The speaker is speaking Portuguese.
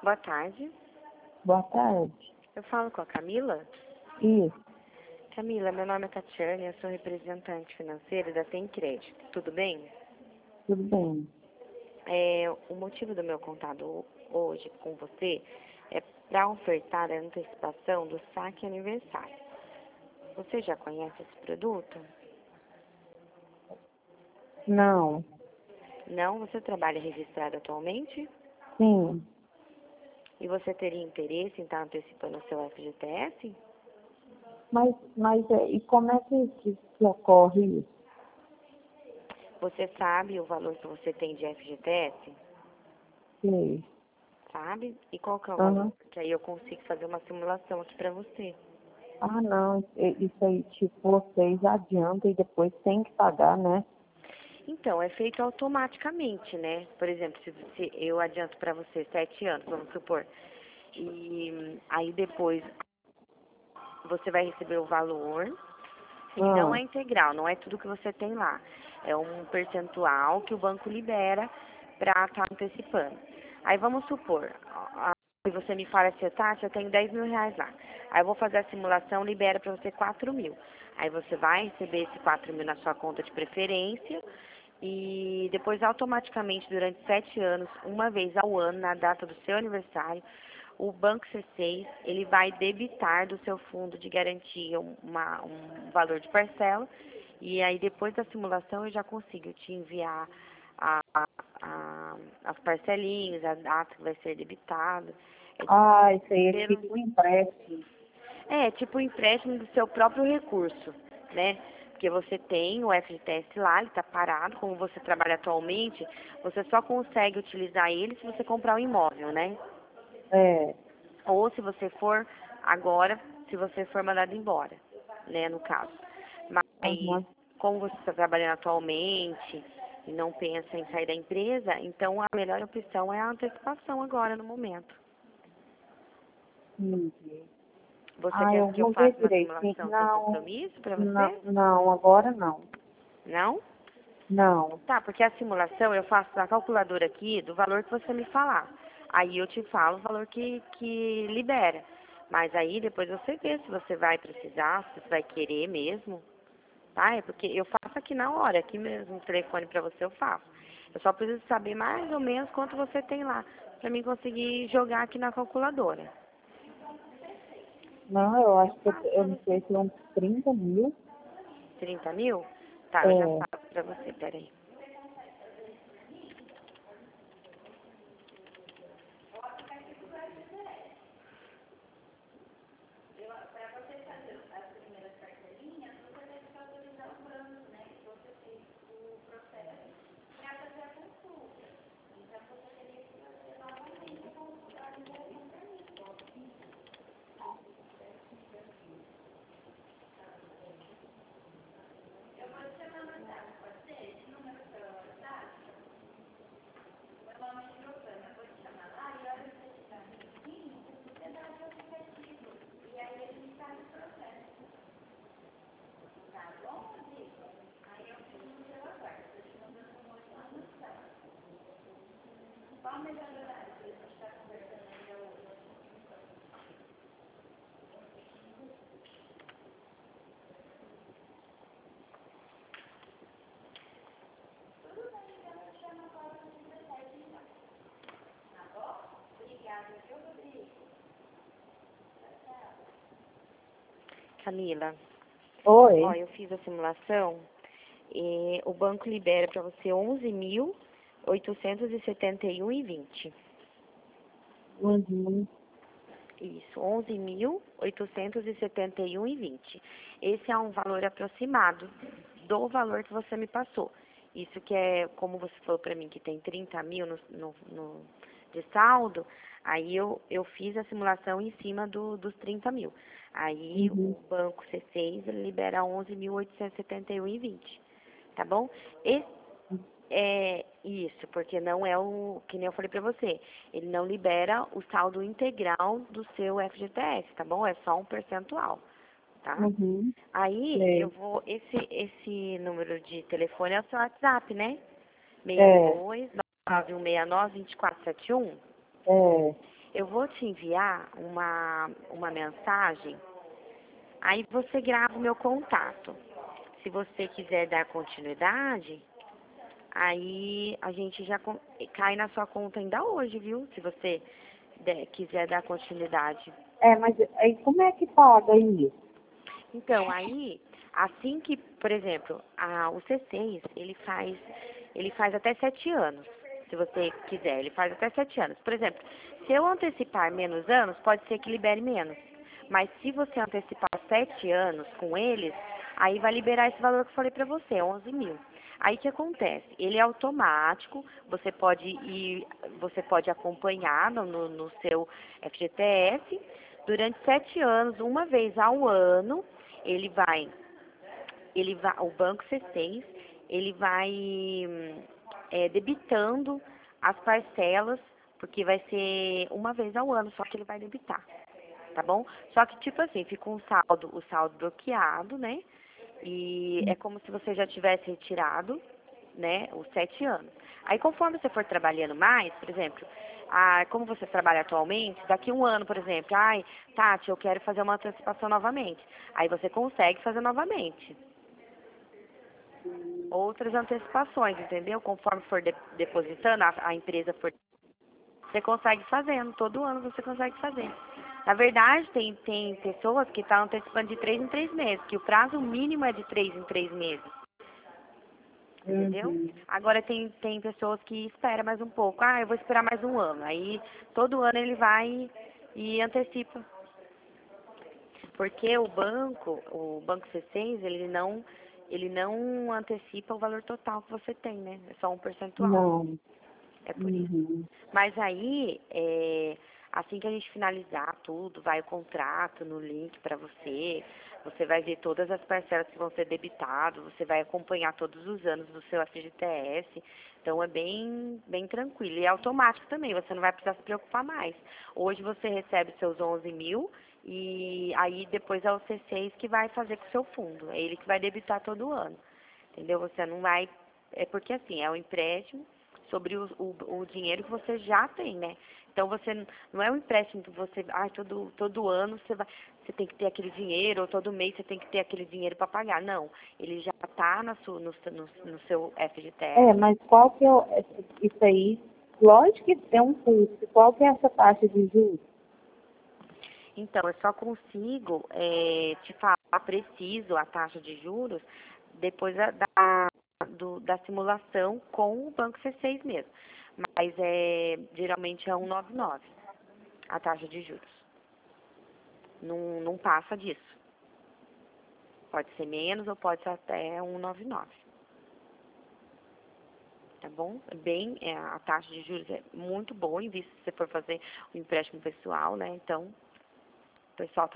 Boa tarde. Boa tarde. Eu falo com a Camila. Isso, Camila, meu nome é Tatiane, eu sou representante financeira da Tem Crédito. Tudo bem? tudo bem. O motivo do meu contato hoje com você é para ofertar a antecipação do saque aniversário. Você já conhece esse produto? Não, Não? Você trabalha registrado atualmente? sim, E você teria interesse em estar antecipando o seu FGTS? e como é que ocorre isso? Você sabe o valor que você tem de FGTS? Sei. Sabe? E qual que é o valor? Aham. Que aí eu consigo fazer uma simulação aqui para você. Ah, não, isso aí, tipo, vocês adiantam e depois tem que pagar, né? Então, é feito automaticamente, né? Por exemplo, se eu adianto para você 7 anos, vamos supor, e aí depois você vai receber o valor, e não Ah, é integral, não é tudo que você tem lá. É um percentual que o banco libera para estar antecipando. Aí vamos supor, se você me fala assim, Tati, eu tenho 10 mil reais lá. Aí eu vou fazer a simulação, libera para você 4 mil. Aí você vai receber esse 4 mil na sua conta de preferência e depois automaticamente durante 7 anos, uma vez ao ano, na data do seu aniversário, o Banco C6 ele vai debitar do seu fundo de garantia um valor de parcela e aí depois da simulação eu já consigo te enviar a, as parcelinhas, a data que vai ser debitado. isso aí é Pelo, tipo um empréstimo. tipo um empréstimo do seu próprio recurso, né? Porque você tem o FGTS lá, ele está parado, como você trabalha atualmente, você só consegue utilizar ele se você comprar um imóvel, né? É, Ou se você for agora, se você for mandado embora, né, no caso. Mas aham. como você está trabalhando atualmente e não pensa em sair da empresa, então a melhor opção é a antecipação agora no momento. Entendi. Você Ah, quer eu que eu vou ver faça uma direitinho. simulação sem Não, compromisso para não, você? não, agora não. Não? Não. Tá, porque a simulação eu faço na calculadora aqui do valor que você me falar. Aí eu te falo o valor que libera. Mas aí depois você vê se você vai precisar, se você vai querer mesmo. Tá? É porque eu faço aqui na hora, aqui mesmo no telefone pra você eu faço. Eu só preciso saber mais ou menos quanto você tem lá, pra mim conseguir jogar aqui na calculadora. Não, eu acho que eu não sei se é uns 30 mil. 30 mil? Tá, eu já É, faço pra você, peraí. Camila, ó, oi. eu fiz a simulação e o banco libera pra você 11.871,20. Uhum. Isso, 11.871,20. Esse é um valor aproximado do valor que você me passou. Isso que é, como você falou para mim, que tem 30 mil de saldo, aí eu fiz a simulação em cima dos 30 mil. Aí Uhum. o banco C6 ele libera 11.871,20, tá bom? Esse, é isso, porque não é o que nem eu falei pra você. Ele não libera o saldo integral do seu FGTS, tá bom? É só um percentual, tá? Uhum. Aí eu Sei. vou. Esse número de telefone é o seu WhatsApp, né? É, 62 99169 2471. é. eu vou te enviar uma mensagem, aí você grava o meu contato. Se você quiser dar continuidade, aí a gente já cai na sua conta ainda hoje, viu? Se você quiser dar continuidade. Mas aí como é que paga isso? Então, aí, assim que, por exemplo, o C6, ele faz até 7 anos, se você quiser, ele faz até 7 anos. Por exemplo, se eu antecipar menos anos, pode ser que libere menos. Mas se você antecipar 7 anos com eles, aí vai liberar esse valor que eu falei pra você, 11 mil. Aí o que acontece? Ele é automático, você pode acompanhar no seu FGTS durante 7 anos, uma vez ao ano, ele vai, o Banco C6, ele vai debitando as parcelas, porque vai ser uma vez ao ano, só que ele vai debitar, tá bom? Só que, tipo assim, fica o saldo bloqueado, né? E é como se você já tivesse retirado, né, os 7 anos. Aí, conforme você for trabalhando mais, por exemplo, como você trabalha atualmente, daqui 1 ano, por exemplo, ai, Tati, eu quero fazer uma antecipação novamente. Aí você consegue fazer novamente. Outras antecipações, entendeu? Conforme for depositando, a empresa for, você consegue fazendo, todo ano você consegue fazer. Na verdade, tem pessoas que estão antecipando de 3 em 3 meses, que o prazo mínimo é de 3 em 3 meses. Entendeu? Uhum. Agora tem pessoas que esperam mais um pouco. Ah, eu vou esperar mais 1 ano. Aí todo ano ele vai e antecipa. Porque o banco C6, ele não antecipa o valor total que você tem, né? É só um percentual. Não. É por isso. Uhum. Mas aí, assim que a gente finalizar tudo, vai o contrato no link para você, você vai ver todas as parcelas que vão ser debitadas, você vai acompanhar todos os anos do seu FGTS, então é bem tranquilo. E é automático também, você não vai precisar se preocupar mais. Hoje você recebe seus 11 mil e aí depois é o C6 que vai fazer com o seu fundo, é ele que vai debitar todo ano, entendeu? Você não vai, é porque assim, é um empréstimo sobre o dinheiro que você já tem, né? Então você não é um empréstimo que você, todo ano você tem que ter aquele dinheiro, ou todo mês você tem que ter aquele dinheiro para pagar. Não, ele já está no seu FGTS. Mas qual que isso aí? Lógico que tem um custo. Qual que é essa taxa de juros? Então, eu só consigo te falar preciso a taxa de juros depois da simulação com o Banco C6 mesmo. Mas geralmente é 1,99 a taxa de juros. Não passa disso. Pode ser menos ou pode ser até 1,99. Tá bom? A taxa de juros é muito boa, em vista se você for fazer um empréstimo pessoal, né? Então, o pessoal